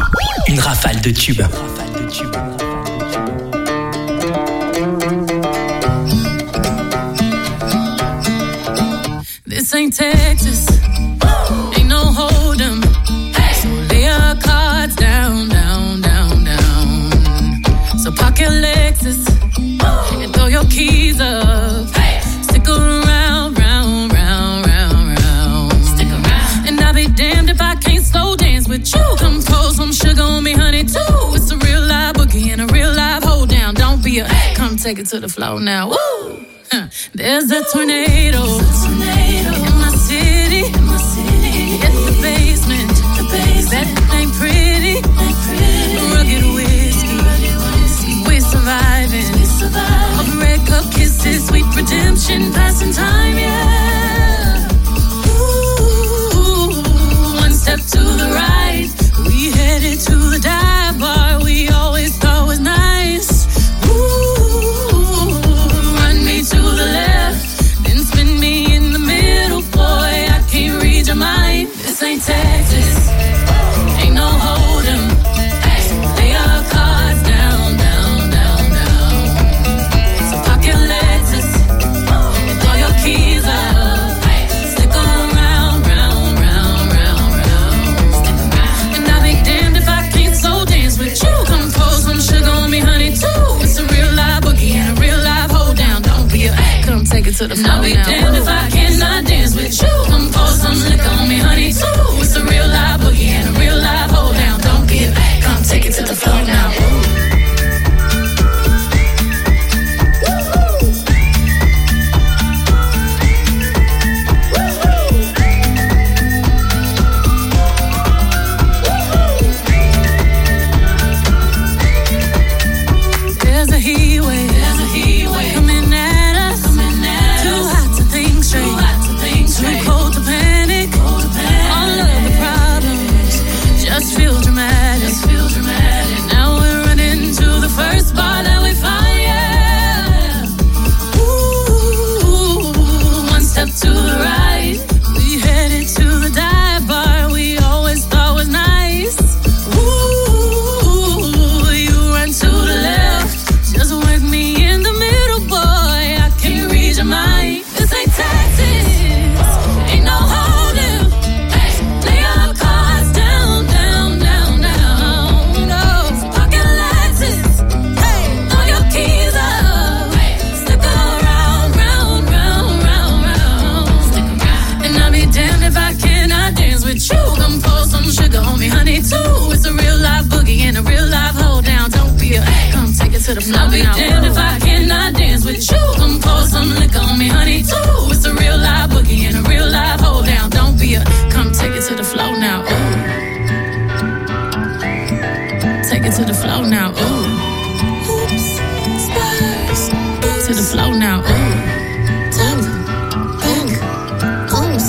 Une rafale de tubes. This ain't Texas, ain't no hold'em. So lay your cards down, down, down, down. So park your Lexus and throw your keys up. Stick around, round, round, round, round. Stick around. And I'll be damned if I can't slow dance with you. Come pour some sugar on me, honey, too. It's a real live boogie and a real live hold down. Don't be a come take it to the floor now. Woo! There's a tornado in my city. At the basement. That ain't pretty. Rugged whiskey. We're surviving. A red cup kisses, sweet redemption, passing time, yeah. Ooh, one step to the right. We headed to the dive bar we always thought was nice. To the left, then spin me in the middle, boy. I can't read your mind. This ain't Texas, ain't no hold'em. Lay your cards down, down, down, down. So park your Lexus and throw your keys up. Stick around, round, round, round, round. And I'll be damned if I can't slow dance with you. Come pour some sugar on me, honey, too. It's a real live boogie and a real live hold down. Come take it to the floor. I'll be damned if I cannot dance with you. Come pour some liquor on me, honey, too. It's a real live boogie and a real live hold down. Don't give, come take it to the floor now. There's a heat wave. Coming at us. Too hot to think straight. Too cold to panic. All of the problems just feel dramatic. Now we're running to the first bar that we find, yeah. Ooh, one step to the right. We headed to the dive bar we always thought was nice. Ooh, you run to the left. Just work me in the middle, boy. I can't read your mind. This ain't Texas, ain't no hold'em. Lay your cards down, down, down, down. No, park your Lexus, throw your keys up. Stick around, round, round, round, round. And I'll be damned if I cannot dance with you. Come pour some sugar on me, honey, too. It's a real live boogie and a real live hold down. Don't be a come take it to the floor. I'll be damned if I cannot dance with you. Come pour some liquor on me, honey, too. It's a real live boogie and a real live hold down. Don't be a come take it to the floor now. Ooh. Take it to the floor now. Ooh. Oops, spurs. To the floor now. Ooh. Tap, back, oops.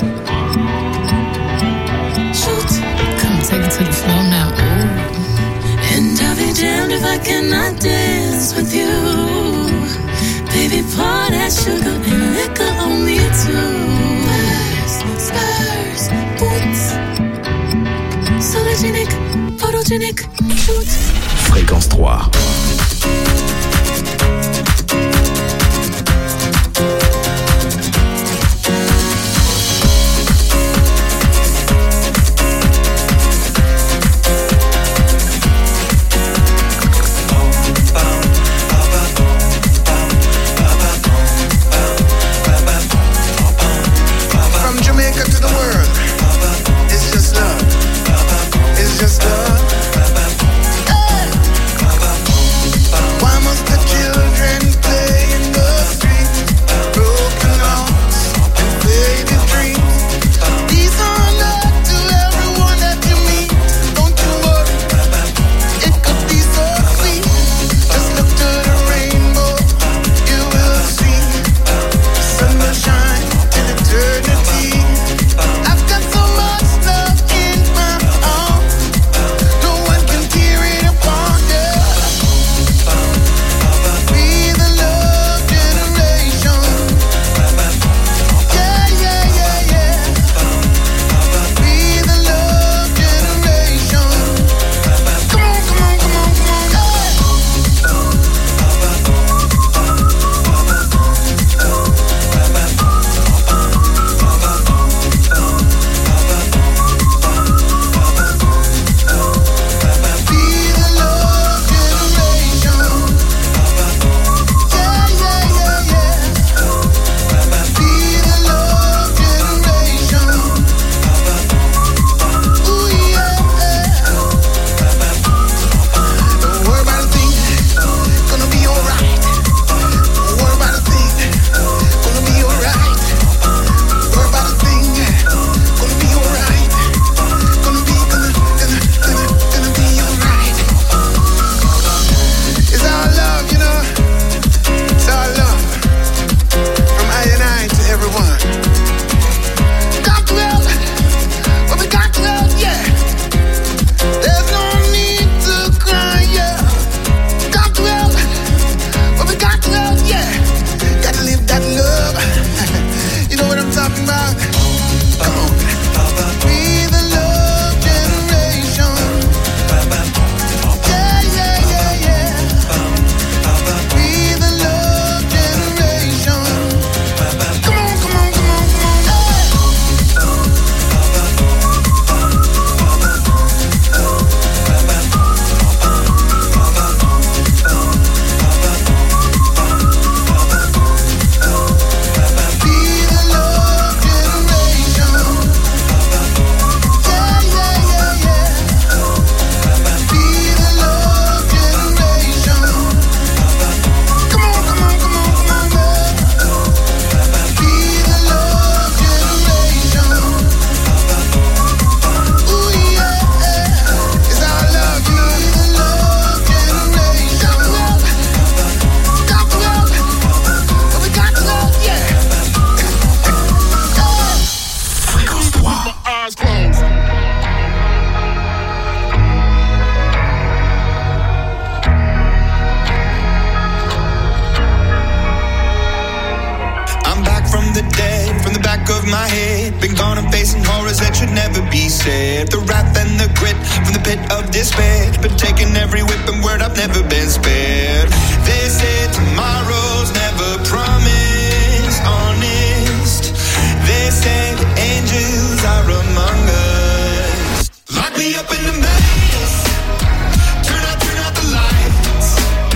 Shoot. Come take it to the floor now. Ooh. And I'll be damned if I cannot dance with you. Baby, pour that sugar and liquor on me too. Spurs, boots. Sologenic, photogenic, shoot. Fréquence 3. Why must get the wrath and the grit from the pit of despair. But taking every whip and word, I've never been spared. They say tomorrow's never promised, honest. They say the angels are among us. Lock me up in the maze. Turn out the lights.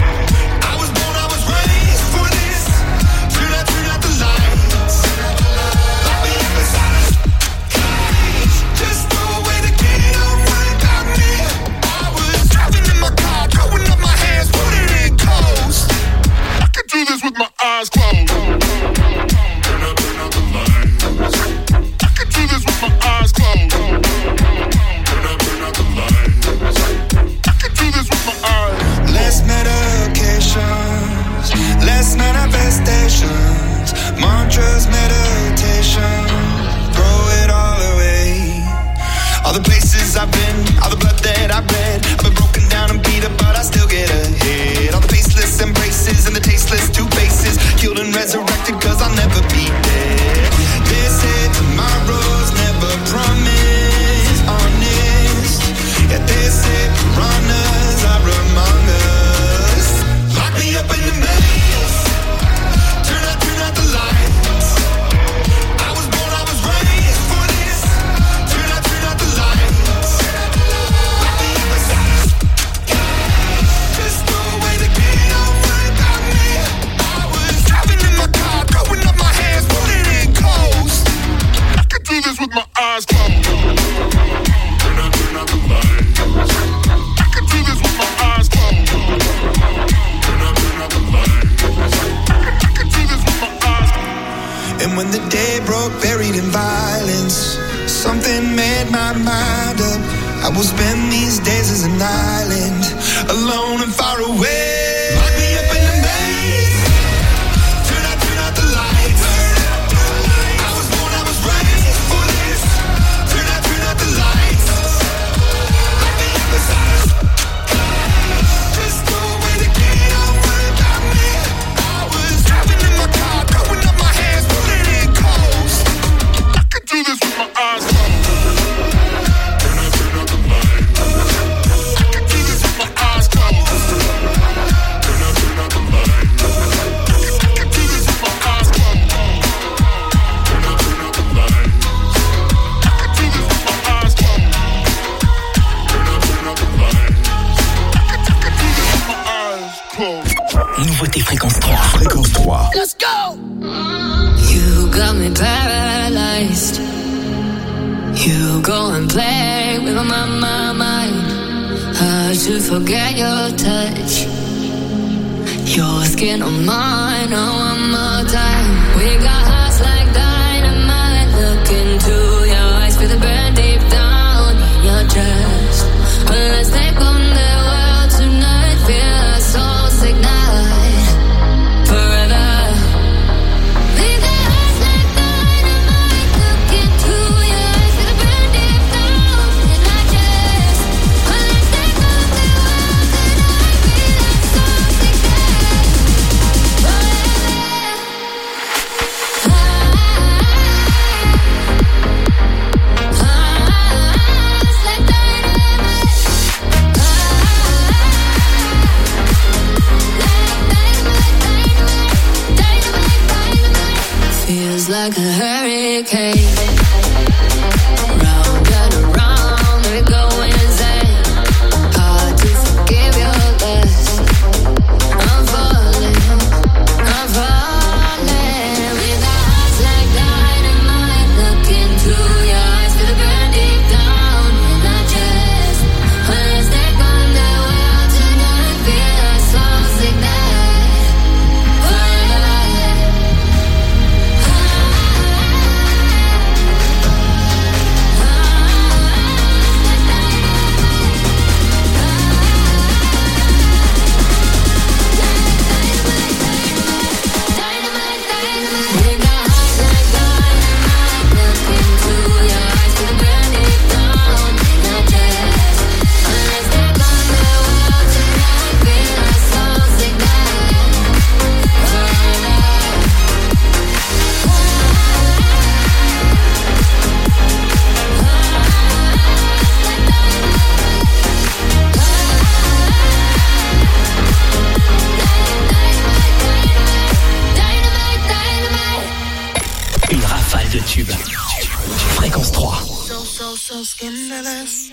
I was born, I was raised for this. Turn out the lights. Lock me up inside a cage. Just throw away the key, don't worry about me. I was driving in my car, throwing up my hands, putting it in coast. I could do this with my eyes closed. Turn out the lights. I could do this with my eyes closed. Turn out the lights. I could do this with my eyes. Less medications, less manifestations, mantras, meditation, throw it all away. All the places I've been, all the blood that I've bled, I've been broken down and beat up, but I still get ahead. All the faceless embraces and the tasteless two faces, killed and resurrected, cause I'll never be dead. They say tomorrow's never promised, honest. Yeah, they say piranhas are among us. Lock me up in the maze. Turn out the lights. I was born, I was raised for this. Turn out the lights. Lock me up inside a cage. Just throw away the key, don't worry about me. I was driving in my car, throwing up my hands, putting it in coast. I could do this with my eyes closed. Turn out the lights. I could do this with my eyes closed. Turn out the lights. I could do this with my eyes closed. And when the day broke, buried in violence, something made my mind up. I will spend these days as an island, alone and far away. Lock me up in the maze. Turn out the lights. I was born, I was raised for this. Turn out the lights. Lock me up inside a cage. Just throw away the key, don't worry about me. I was driving in my car, throwing up my hands, putting it in coast. I could do this with my eyes closed. Turn out the lights. I could do this with my eyes closed. Turn out the lights. I could do this with my eyes closed. Turn out the lights. I could do this with my eyes closed. Turn out the lights. I could do this with my eyes closed. Nouveauté Fréquence 3. Fréquence 3. Let's go! You got me paralyzed. You go and play with my mind. Hard to forget your touch. Your skin on mine, one more time. We got hearts like dynamite. Look into your eyes, feel the burn deep down in your chest. Let's take on the world tonight. Feel our souls ignite forever. We got hearts like dynamite. Look into your eyes, feel the burn deep down in our chest. Let's take on the world tonight. Feel our souls ignite forever. so scandalous.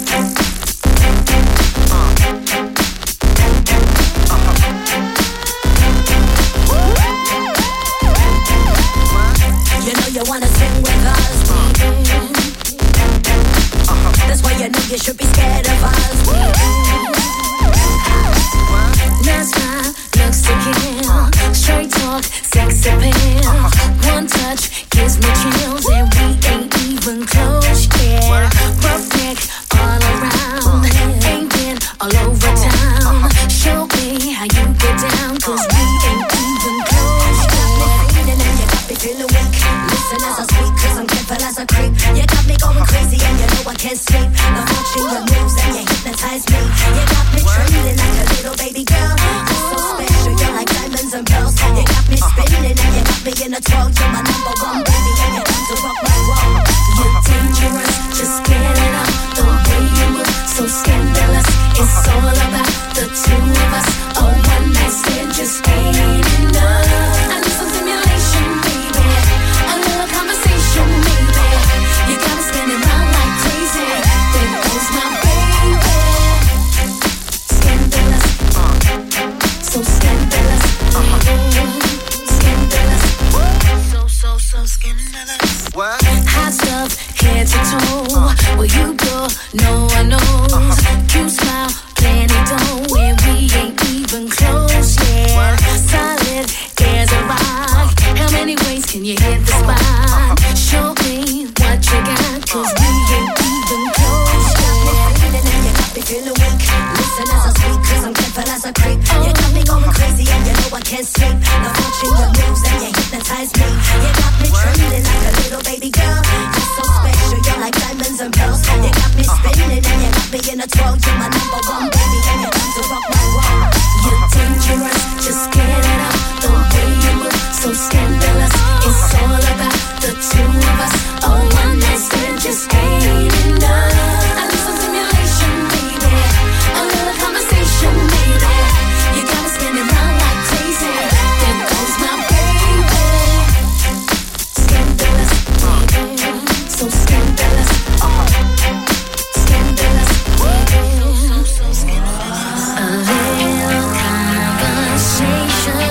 You know you wanna sing with us. That's why you know you should be scared of us. That's my looks to kill. Straight talk, sex appeal. One touch gives me chills, and we ain't even close yet. Rough neck all around, ain't been all over town. Show me how you get down, 'cause we ain't even close yet. And you got me feeling weak. Listen as I speak, 'cause I'm careful as a creep. You got me going crazy, and you know I can't sleep. I'm watching your moves, and you hypnotize me. You got me trembling like a little baby girl. You're so special, you're like diamonds and pearls. You got me spinning, and you got me in a twirl. You're my number one baby, and you come to rock my world. You're dangerous, just get it up. The way you move, so scandalous. It's all about the two of us. A one night stand just ain't enough. I need some stimulation, baby. A little conversation, baby. You got me spinning round like crazy. There goes my baby. Scandalous, so scandalous. Scandalous, so scandalous. What? Hot stuff, head to toe. Where you go, no one knows. You smile, plenty dough, and we ain't even close yet. Solid as a rock. How many ways can you hit the spot? Show me what you got, 'cause we ain't even close yet. And you got me feeling weak. Listen as I speak, 'cause I'm careful as a creep. You got me going crazy, and you know I can't sleep. Now watching your moves, and you hypnotize me. You got me trembling like a little baby girl. You're so special, you're like diamonds and pearls. You got me spinning, and you got me in a twirl. You're my number one baby, and you come to rock my world. You're dangerous, just get it up. The way you move, so scandalous. It's all about the two of us. A one night stand just ain't enough. I need some stimulation, baby. A little conversation, baby. You got me spinning round like crazy. There goes my baby. Scandalous, so scandalous. Scandalous, so scandalous. A little conversation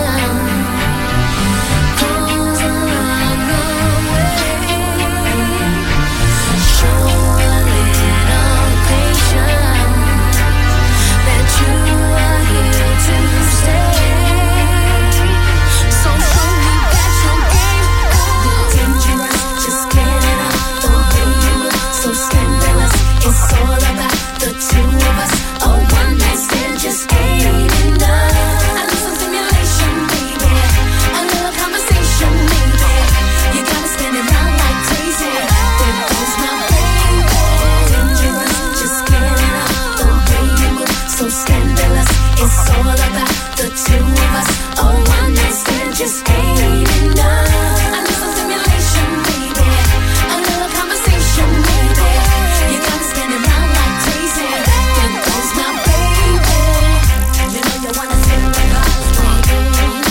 goes a long way. Show a little patience that you are here to stay. So show me that you're game. You're dangerous, just get it up. The way you move, so scandalous. It's all about the two of us. A one night stand just ain't enough. I need some stimulation, baby. A little conversation, baby. You got me spinning round like crazy. There goes my baby. Dangerous, just get it up. The way you move, so scandalous. It's all about the two of us. A one night stand just ain't enough. I need some stimulation, baby. A little conversation, baby. You got me spinning round like crazy. There goes my baby. You know you wanna sing with us, baby.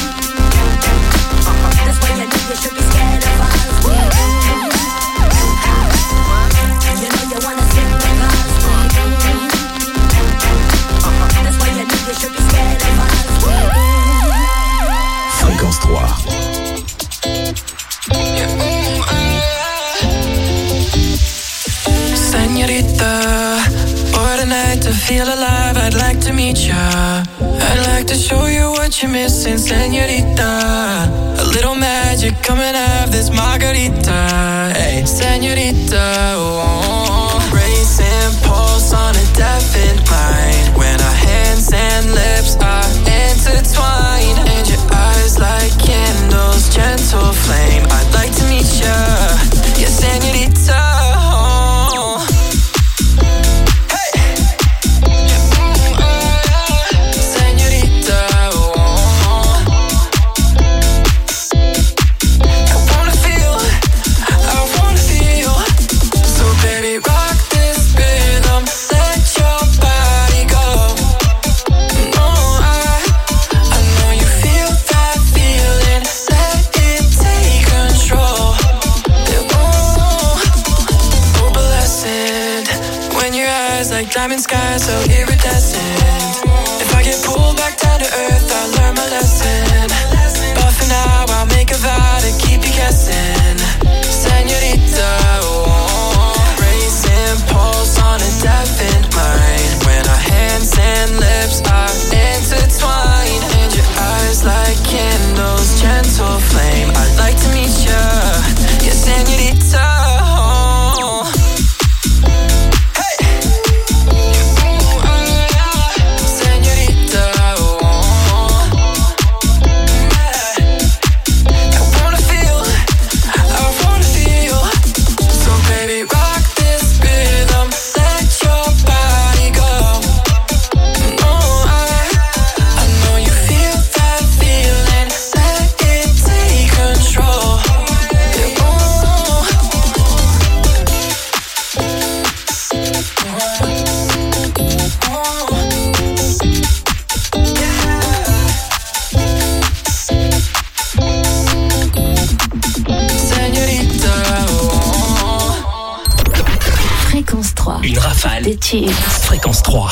That's why you know you should be scared of us, baby. You know you wanna sing with us, baby. That's why you know you should be scared of us, baby. Fréquence 3. Señorita, for the night to feel alive, I'd like to meet ya. I'd like to show you what you're missing, señorita. A little magic, come and have this margarita. Hey, señorita, oh. Racing pulse on a deafened mind. When our hands and lips are intertwined, and your eyes like candles, gentle flame. I'd like to meet ya, yeah, señorita. Rock this rhythm, let your body go. shine so iridescent. If I get pulled back down to earth, I'll learn my lesson. But for now, I'll make a vow to keep you guessing. Señorita, oh, racing pulse on a deafened mind. When our hands and lips are intertwined, and your eyes like candles, gentle flame. I'd like to meet you, yeah, señorita. Une rafale. Fréquence 3.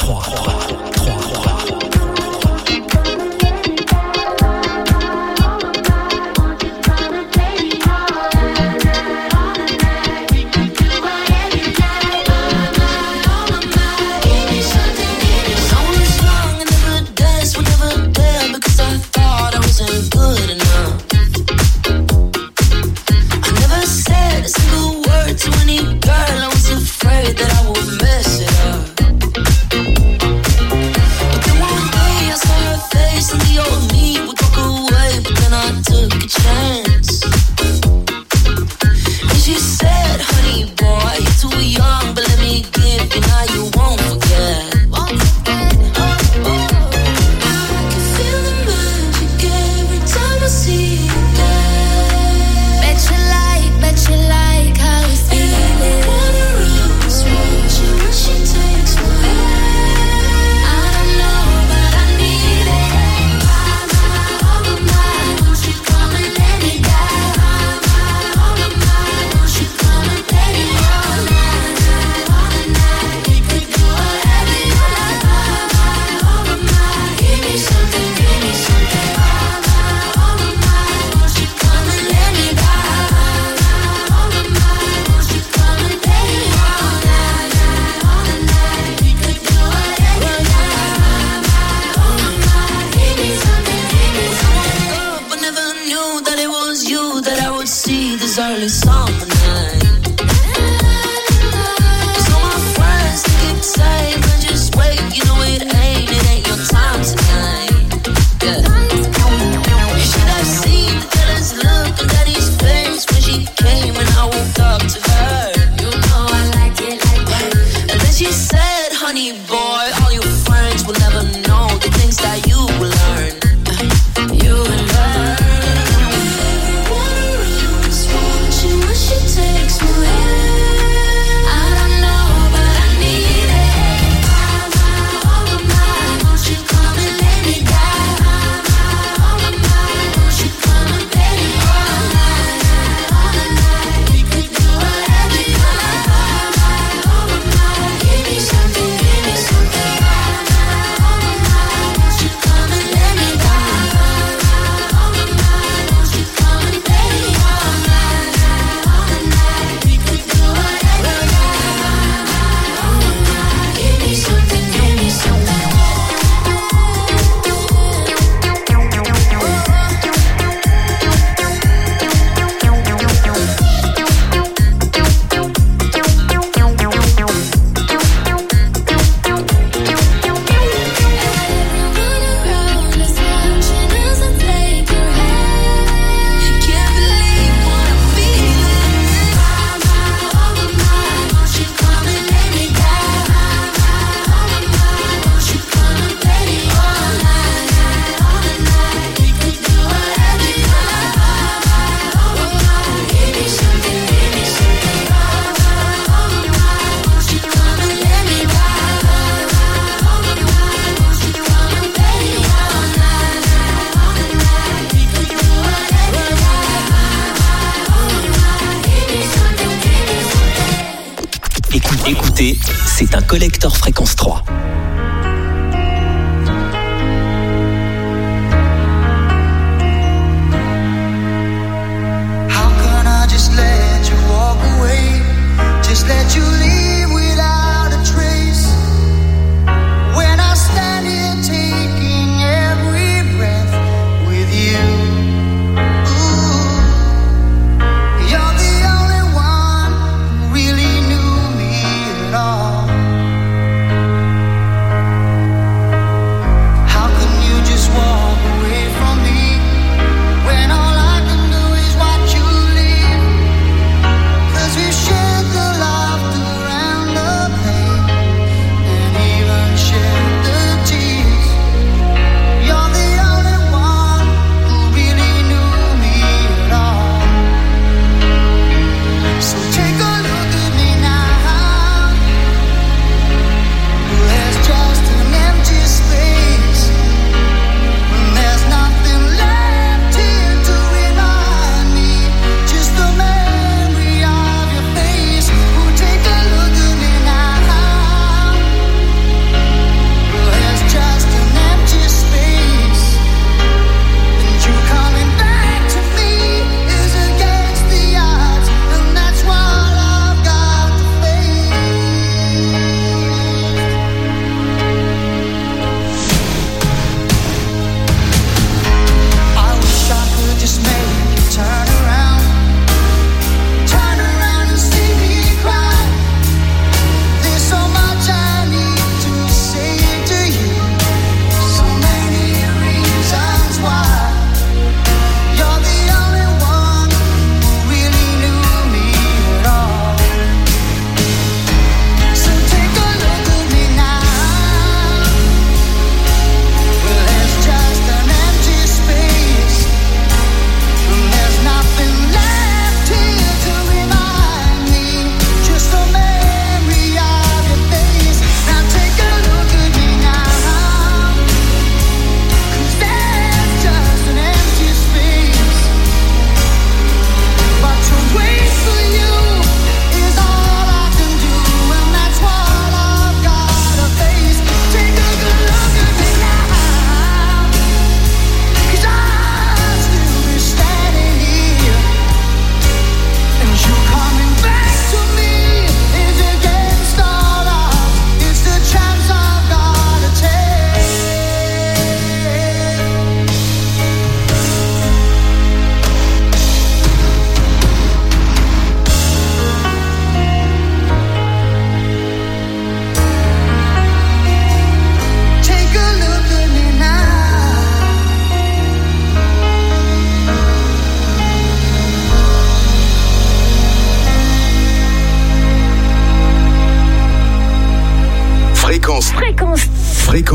Écoutez, c'est un collector fréquence 3.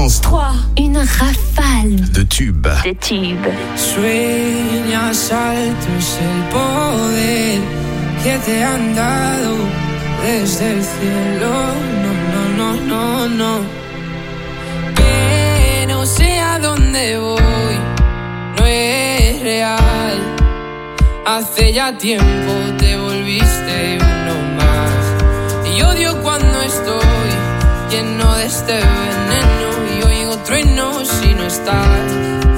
Fréquence 3, une rafale de tubes. Sueñas alto es el poder que te han dado desde el cielo. No. Que no sé a dónde voy, no es real. Hace ya tiempo te volviste uno más. Y odio cuando estoy lleno de este veneno y oigo truenos si no estás.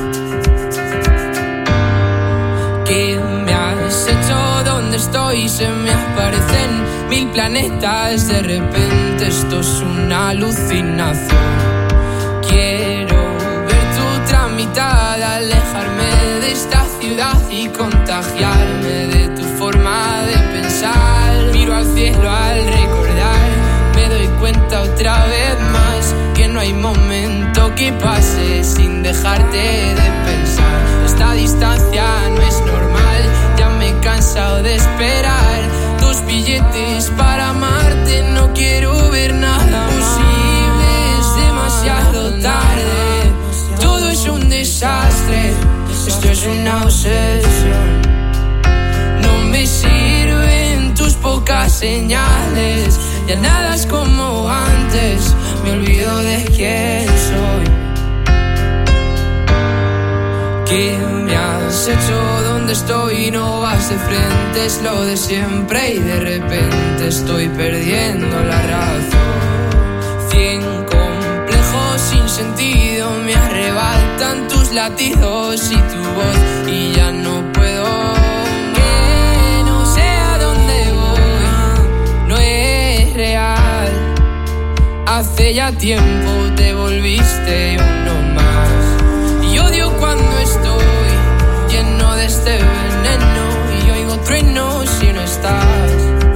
¿Qué me has hecho? ¿Dónde estoy? Se me aparecen 1000 planetas. De repente esto es una alucinación. Quiero ver tu tramitada, alejarme de esta ciudad y contagiarme de tu forma de pensar. Miro al cielo al recordar, me doy cuenta otra vez más que no hay momento que pase sin dejarte de pensar. Esta distancia no es normal, ya me he cansado de esperar 2 billetes para amarte, no quiero ver nada posible, es demasiado tarde, todo es un desastre, esto es una obsesión. No me sirven tus pocas señales, ya nada es como antes, me olvido de quién soy. ¿Qué me has hecho? ¿Dónde estoy? No vas de frente, es lo de siempre y de repente estoy perdiendo la razón. 100 complejos sin sentido me arrebatan tus latidos y tu voz y ya no puedo. Que no sé a dónde voy, no es real. Hace ya tiempo te volviste uno más. Y odio cuando estoy lleno de este veneno y oigo truenos si no estás.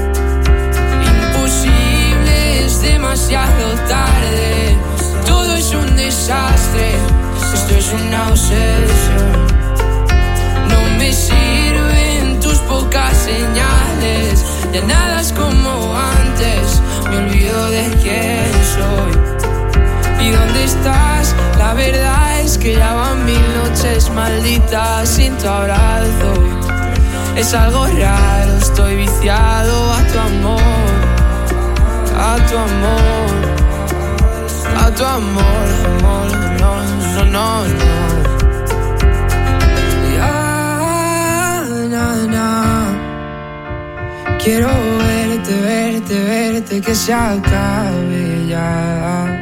Imposible, es demasiado tarde, todo es un desastre, esto es una obsesión. No me sirven tus pocas señales, ya nada es como antes, me olvido de quién soy. ¿Y dónde estás? La verdad es que ya van 1000 noches malditas sin tu abrazo. Es algo raro, estoy viciado a tu amor, a tu amor, a tu amor, amor, no. Quiero verte, que se acabe ya.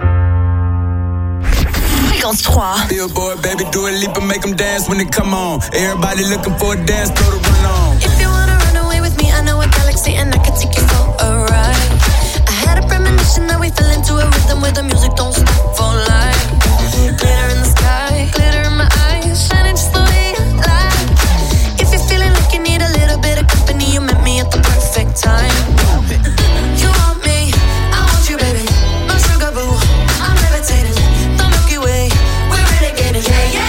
Fréquence 3. Billboard, baby, do a leap and make them dance when they come on. Everybody looking for a dance, throw the run on. If you wanna run away with me, I know a galaxy and I can take you for a ride. I had a premonition that we fell into a rhythm where the music don't stop for life. Glitter in the sky, glitter in my eyes, shining just the way you like. If you're feeling like you need a little bit of company, you met me at the perfect time. You want me, I want you, baby. My sugar boo, I'm levitating. The Milky Way, we're renegading.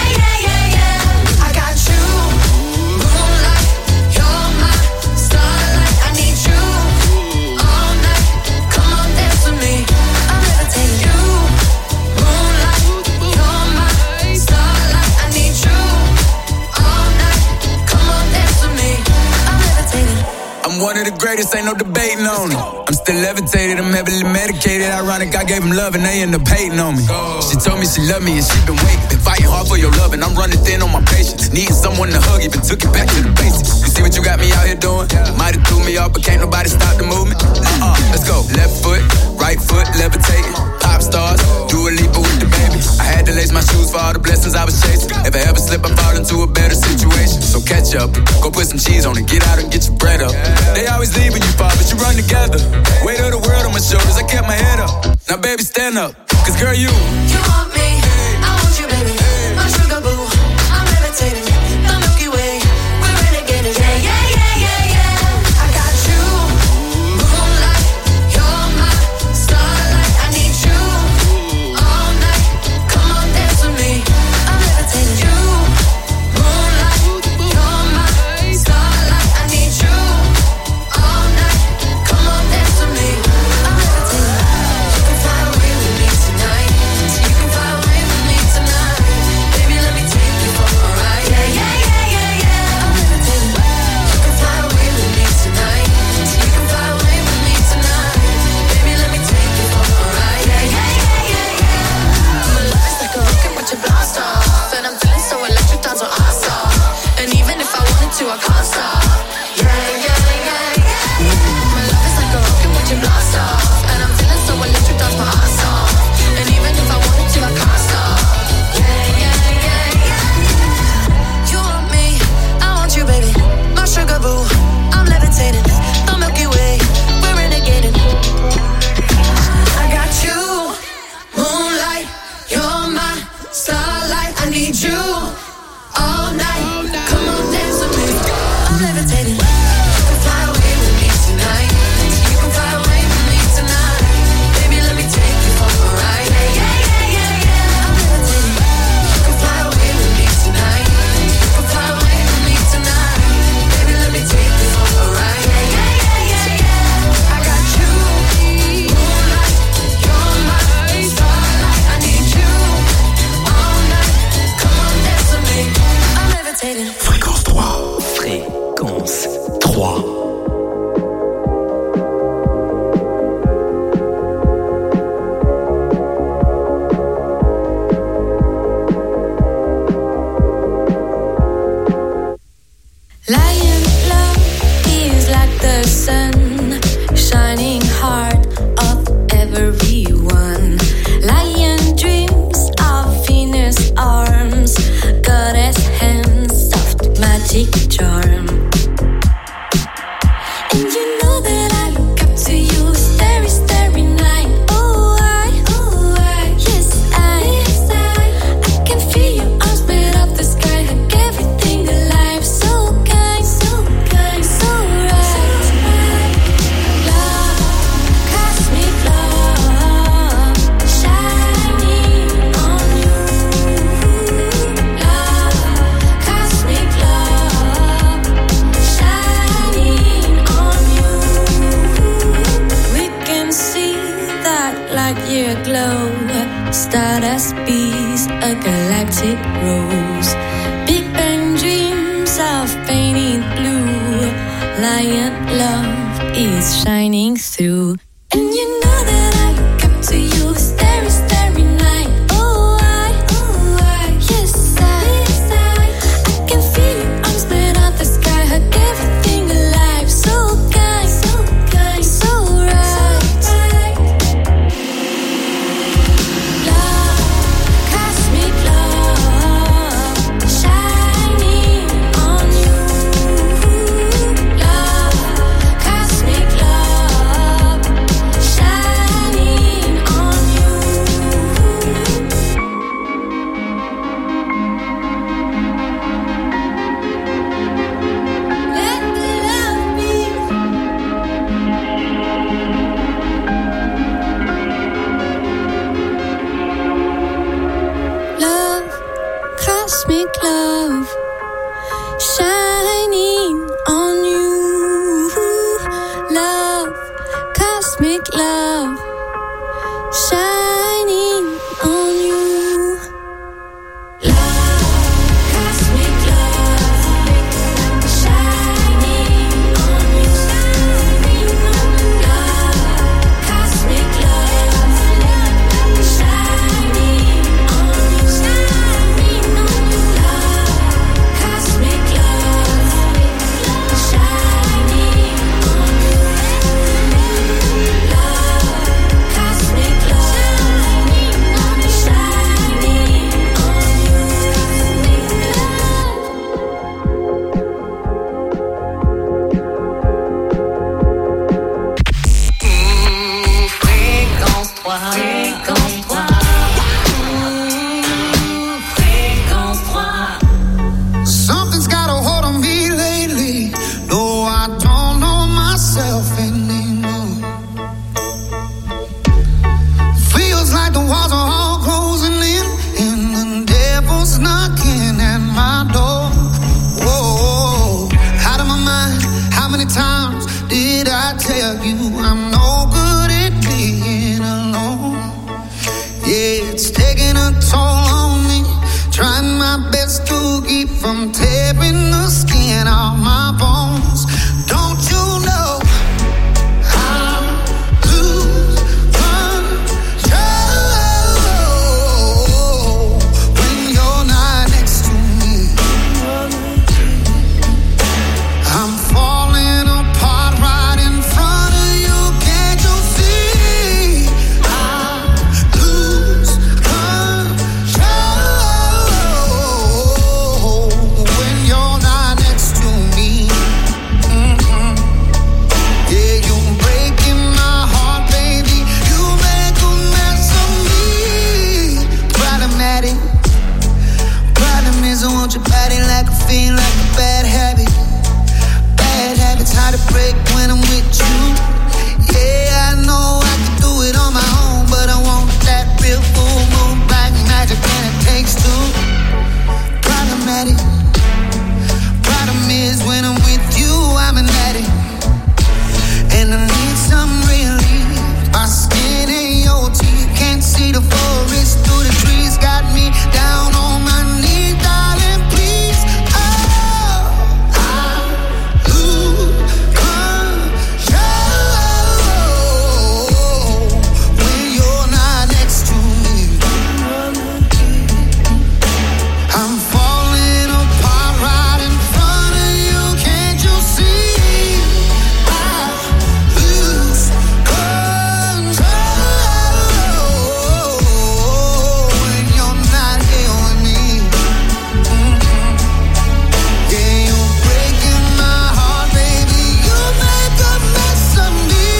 Yeah. I got you, moonlight. You're my starlight. I need you all night. Come on, dance with me. I'm levitating. You, moonlight. You're my starlight. I need you all night. Come on, dance with me. I'm levitating. I'm one of the greatest, ain't no debating on it. I'm still levitated, I'm heavily medicated. Ironic, I gave them love and they end up hating on me. She told me she loved me and she been waiting. Been fighting hard for your love and I'm running thin on my patience. Needing someone to hug, even took it back to the basics. You see what you got me out here doing? Might have threw me off, but can't nobody stop the movement. Let's go. Left foot, right foot, levitating. Pop stars, do a leap with the baby. I had to lace my shoes for all the blessings I was chasing. If I ever slip, I fall into a better situation. So catch up, go put some cheese on it, get out and get your bread up. They always leave when you fall, but you run together. Weight of the world on my shoulders, I kept my head up. Now baby, stand up, cause girl, you want me, I want you, baby. My sugar boo, I'm levitating. The Milky Way, we're renegading. Yeah. I got you, moonlight. You're my starlight. I need you all night. Come on, dance with me. I'm levitating. You, moonlight. You're my starlight. I need you all night. Come on, dance with me. I'm levitating. You can fly away with me tonight. stardust bees, a galactic rose. Big Bang dreams of painted blue. Lion love is shining through. And you know that I look up to you, starry, starry night. Oh, yes, I can feel your arms made of the sky, hug everything alive. So kind, so right. Love, cosmic love, shining on you. Love, cosmic love, shining on you. Let the love be. Love, cosmic love, shining on you. Love, cosmic love, shining on you. Love, cosmic love, shining on you. Love, cosmic love, shining on you. Love, cosmic love, shining on you. Love, cosmic love, shining Fréquence 3. Fréquence 3. Fréquence 3. Something's got a hold on me lately. No, I don't know myself anymore. Feels like the walls are all closing in, and the devil's knocking at my door. Whoa, out of my mind. How many times did I tell you I'm no good at being alone? Yeah, it's taking a toll on me. Trying my best to keep from tearing the skin off my bones. Don't you know I lose control when you're not next to me? I'm falling apart right in front of you. Can't you see? I lose control when you're not next to me. Yeah, you're breaking my heart, baby. You make a mess of me. Problematic. Problem is I want your body like a fiend, like a bad habit. Bad habits hard to break when I'm with you. Yeah, I know I can do it on my own, but I want that real full moon black magic, and it takes two. Problematic. Problem is when I'm with you, I'm an addict, and I need some relief. My skin ain't your teeth, can't see the forest through the trees. Got me down on my knees, darling, please. Oh, I lose control when you're not next to me. I'm falling apart right in front of you. Can't you see? I lose control when you're not here with me. Yeah, you're breaking my heart, baby. You make a mess of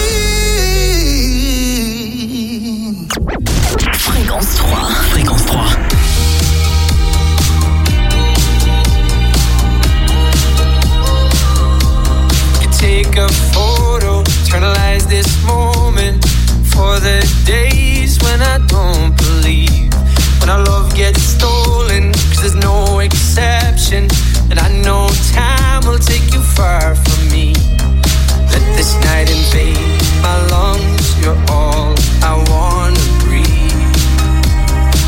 me. Fréquence 3. Fréquence 3. You take a photo, eternalize this moment for the days when I don't believe, when our love gets stolen, 'cause there's no exception, and I know time will take you far from me. Let this night invade my lungs, you're all I wanna breathe.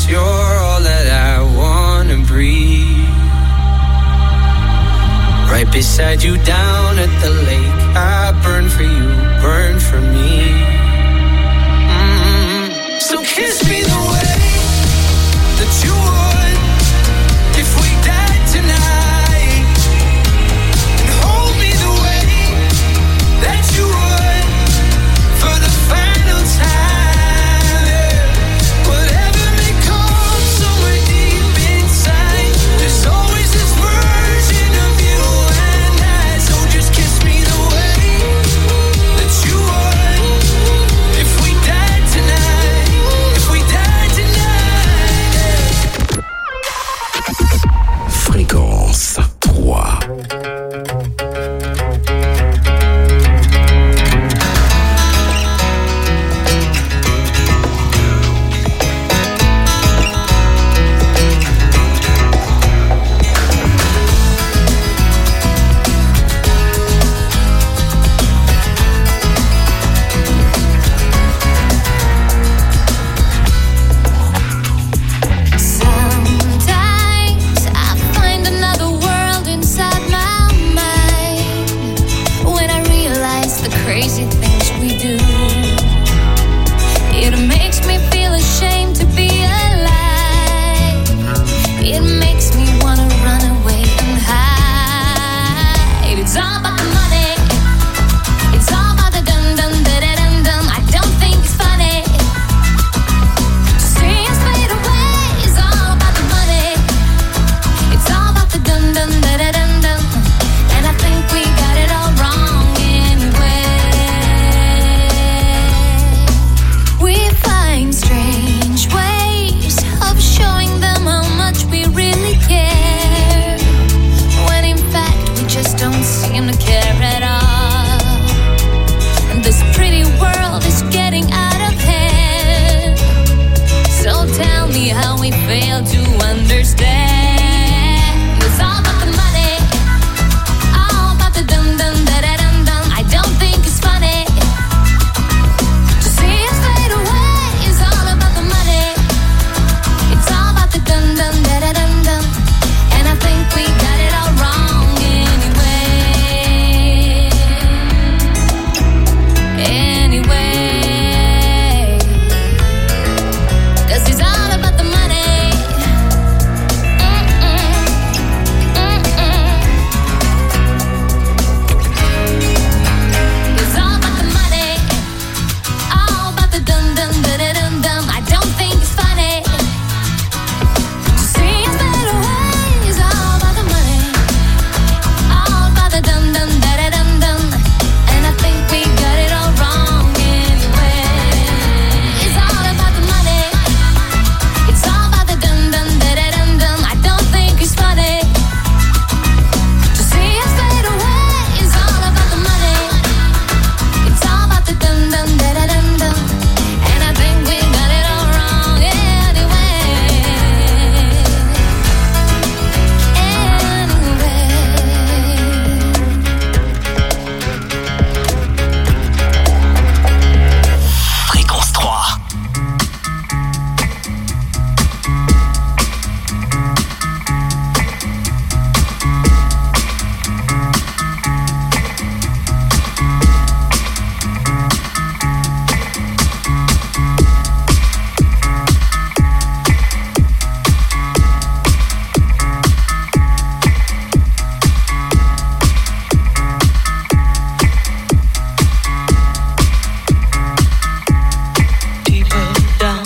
you're all that I wanna breathe. Right beside you down at the lake, I burn for you, burn for me. So kiss me the way that you would if we died tonight, and hold me the way that you would for the final time. Yeah. Whatever may come somewhere deep inside, there's always this version of you and I. So just kiss me the way that you would if we died tonight, if we died tonight. Yeah. Fréquence 3. Sometimes I find another world inside my mind when I realize the crazy things we do. It makes me feel ashamed to be alive. It makes me wanna run away and hide. It's all about the money. It's all about the dum dum da da dum dum. I don't think it's funny. See us fade away. It's all about the money. It's all about the dum dum da da dum dum. And I think we got it all wrong anyway. We find strange ways of showing them how much we really care, when in fact we just don't seem to care at all. And this pretty world is getting out of hand. So tell me how we fail to understand. It's all about the money, all about the dum dum da da dum dum. I don't think it's funny to see us fade away. It's all about the money. It's all about the dum dum da da dum dum. And I think we got it all wrong anyway. Anyway, 'cause it's all about the money. It's all about the money, all about the dum dum da da dum dum. I don't think it's funny to see us fade away. It's all about the money, all about the dum dum da da dum dum. And I think we got it all wrong anyway. It's all about the money. It's all about the dum dum da da dum dum. I don't think it's funny to see us fade away. It's all about the money. It's all about the dum dum da da dum dum. And I think we got it all wrong anyway. Fréquence 3. Deeper down.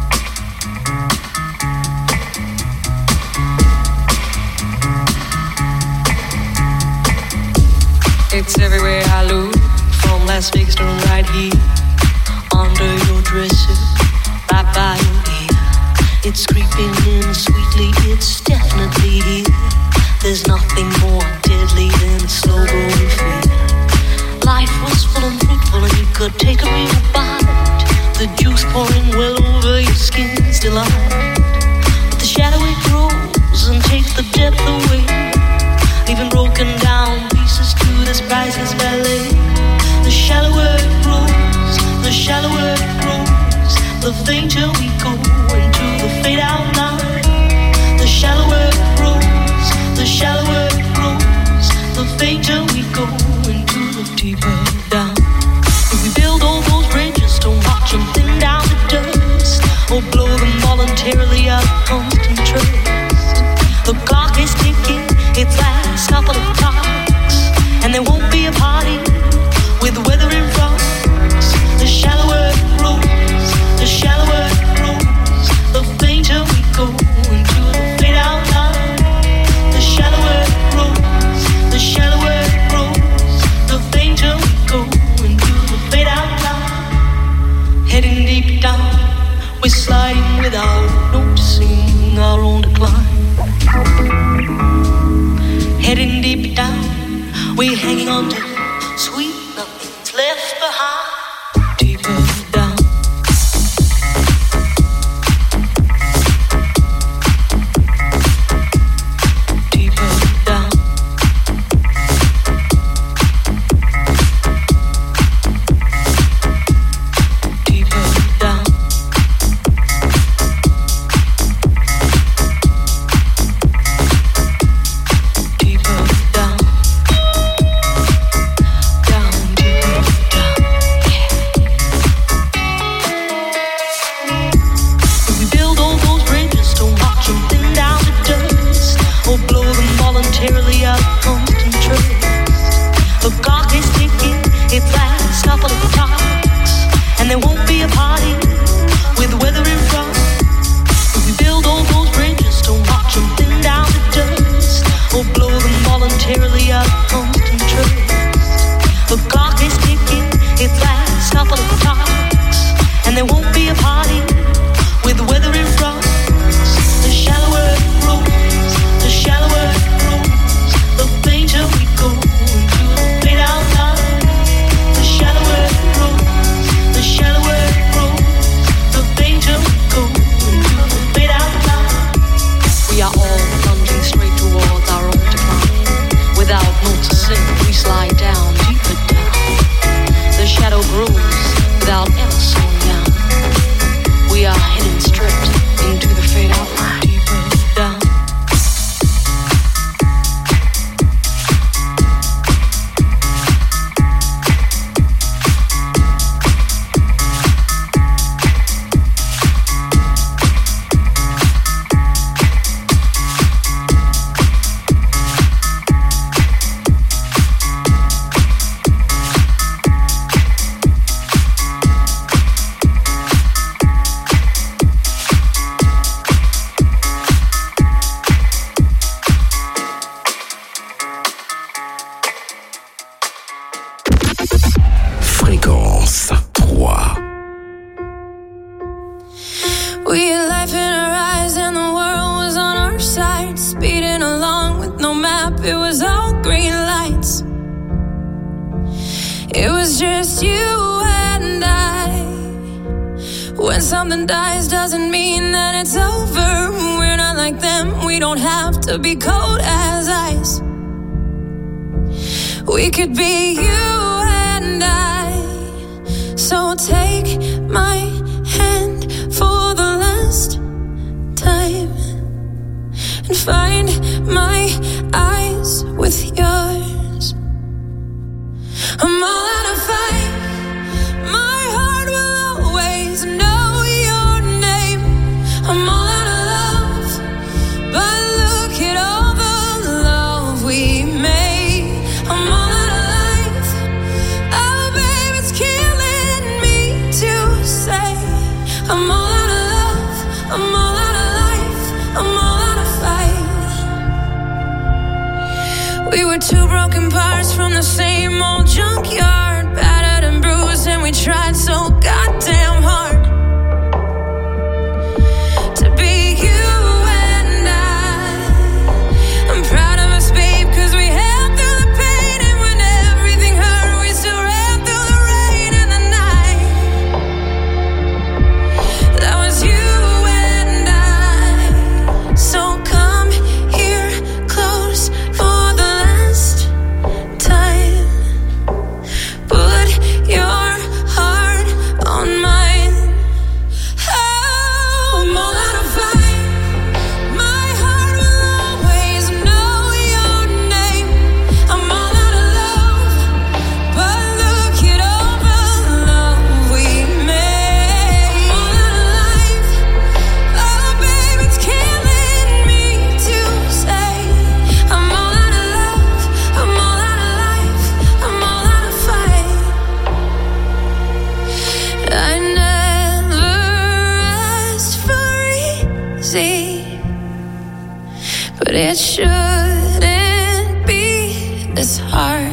It's everywhere I look, from Las Vegas to right here, under your dresser, right by your ear. It's creeping in sweetly, it's definitely here. There's nothing more deadly than a slow growing fear. Life was full and fruitful and you could take a real bite. The juice pouring well over your skin's delight. But the shadow it grows and takes the depth away, leaving broken down pieces to this priceless ballet. The shallower it grows, the shallower it grows, the fainter we go into the fade out line. The shallower it grows, the shallower it grows, the fainter we go into the deeper down. If we build all those bridges, don't watch them thin down to dust, or blow them voluntarily out of constant trust. The clock is ticking, its last couple of clocks, and there won't be a party with weather in front. The shallower it grows, the shallower it grows, the fainter we go into the fade out line. The shallower it grows, the shallower it grows, the fainter we go into the fade out line. Heading deep down, we're sliding without noticing our own decline. Heading deep down, we're hanging on to sweet nothing's left behind. Deeper down. Deeper down. Deeper down. To be cold as ice. We could be you and I. So take my hand for the last time and find my eyes with yours. I'm all out of fight. My heart will always know your name. I'm all out of love, but look at all the love we made. I'm all out of life. Oh, babe, it's killing me to say. I'm all out of love. I'm all out of life. I'm all out of fight. We were two broken parts from the same old junkyard, battered and bruised, and we tried so goddamn hard to be you and I'm proud of us, babe, cause we held through the pain, and when everything hurt, we still ran through the rain and the night. That was you and I. So come here close for the last time. easy, but it shouldn't be this hard.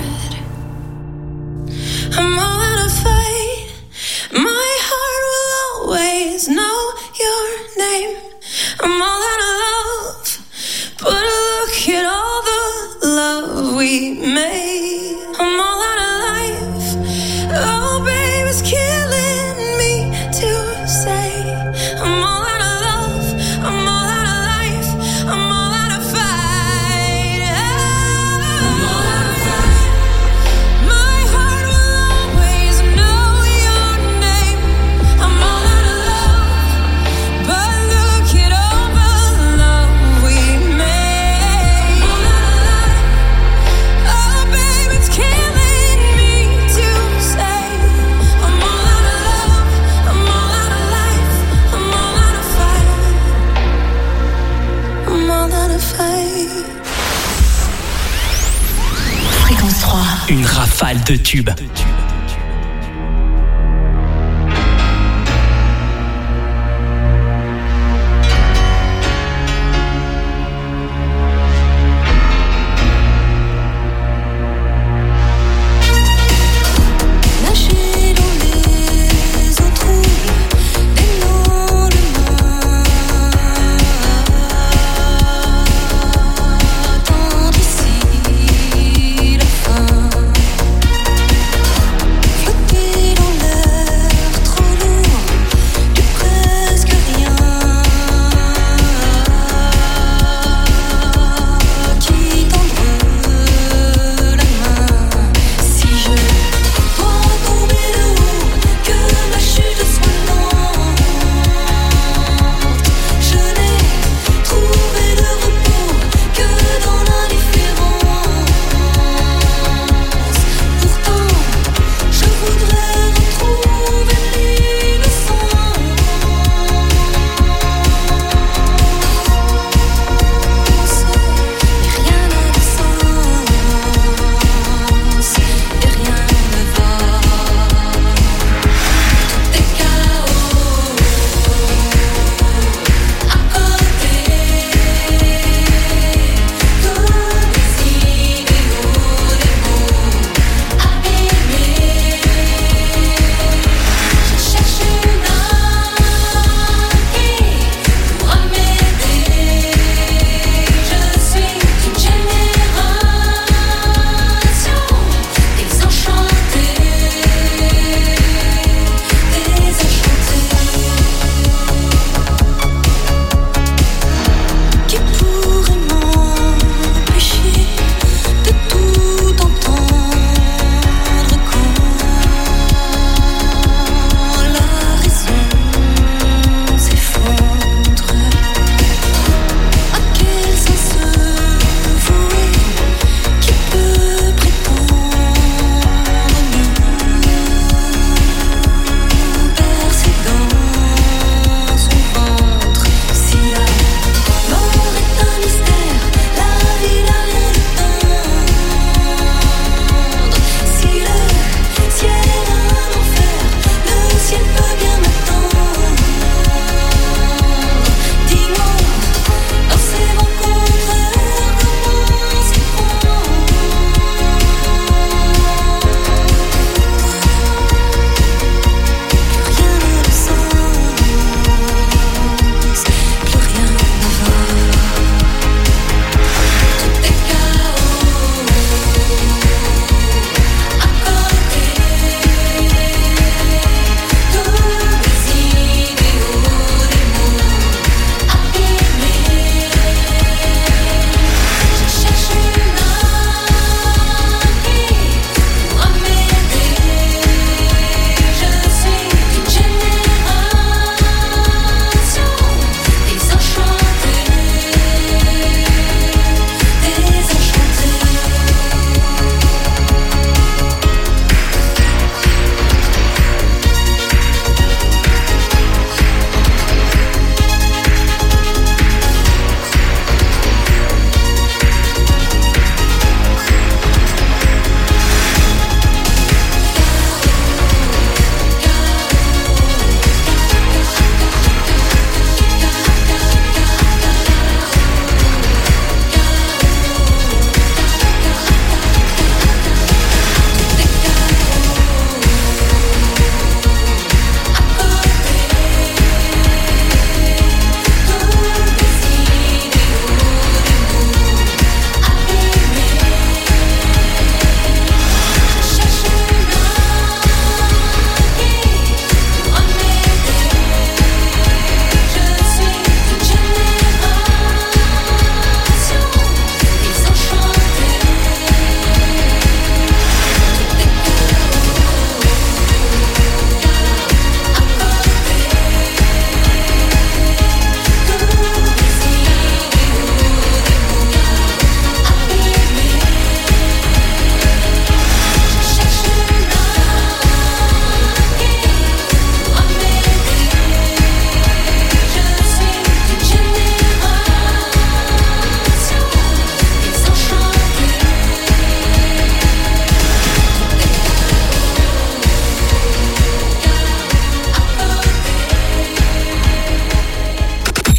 I'm all out of fight. My heart will always know your name. I'm all out of love, but look at all the love we made. I'm all out of life. Oh, babe, it's killing me to say. I'm all out of love. I'm all out of life. I'm all out of fight. I'm all out of fight. My heart will always know your name. I'm all out of love, but look at all the love we made. I'm all out of life. Oh, babe, it's killing me to say. I'm all out of love. I'm all out of life. I'm all out of fight. I'm all out of fight. Fréquence 3. Une rafale de tubes.